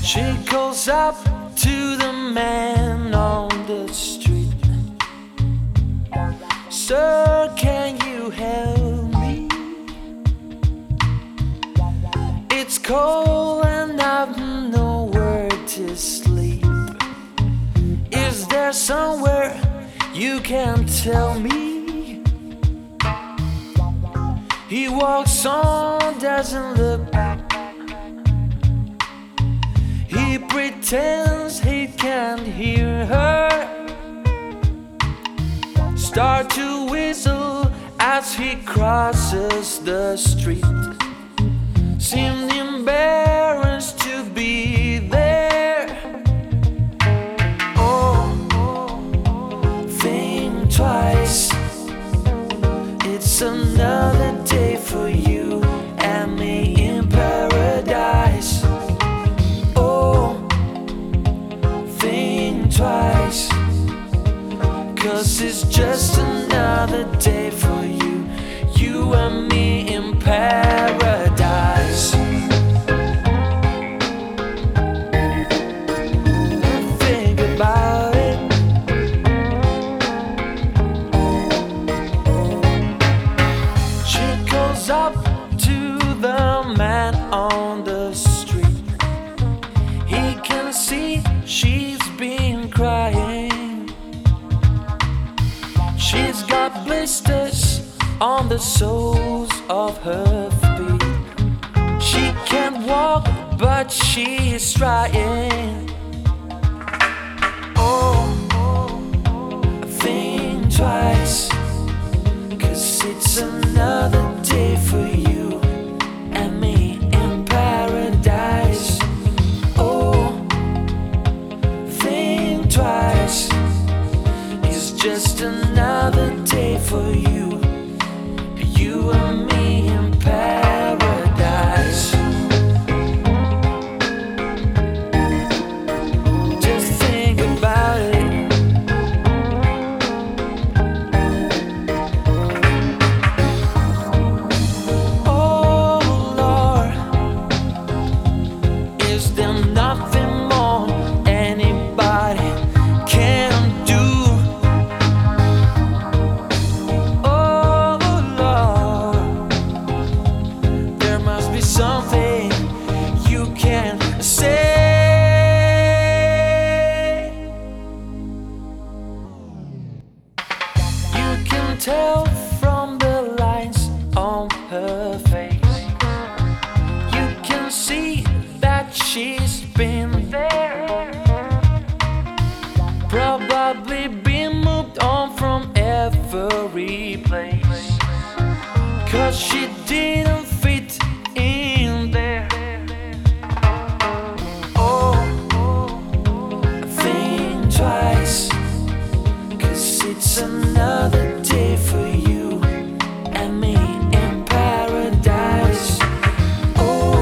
She goes up to the man on the street. Sir, can you help me? It's cold and I've nowhere to sleep. Is there somewhere you can tell me? He walks on, doesn't look back. He pretends he can't hear her. Start to whistle as he crosses the street. Seemed embarrassed to be there. Oh, think twice. It's another day for you and me in paradise. Oh, think twice. 'Cause it's just another day for you, you and me in paradise. Think about it. She goes up to the man on the street. He can see she's been crying. She's got blisters on the soles of her feet. She can't walk, but she is trying. Oh, think twice, 'cause it's another day for you and me in paradise. Oh, think twice. It's just another day for you, you and me in paradise. Just think about it. Oh Lord, is there nothing more anybody can do? Something you can say. You can tell from the lines on her face. You can see that she's been there. Probably been moved on from every place, 'cause she didn't fit in there. Oh, think twice, 'cause it's another day for you and me in paradise. Oh,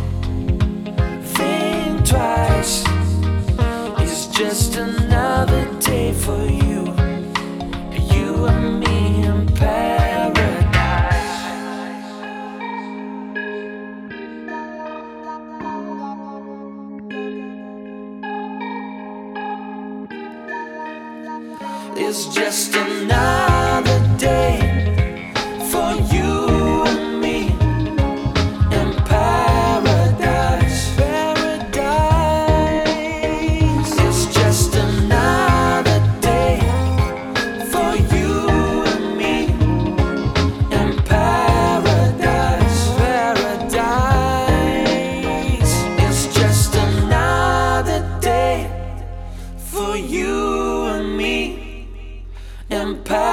think twice. It's just another day for you, you and me in paradise. It's just another day for you and me in paradise. Paradise. It's just another day for you and me in paradise. Paradise. It's just another day for you and me in paradise.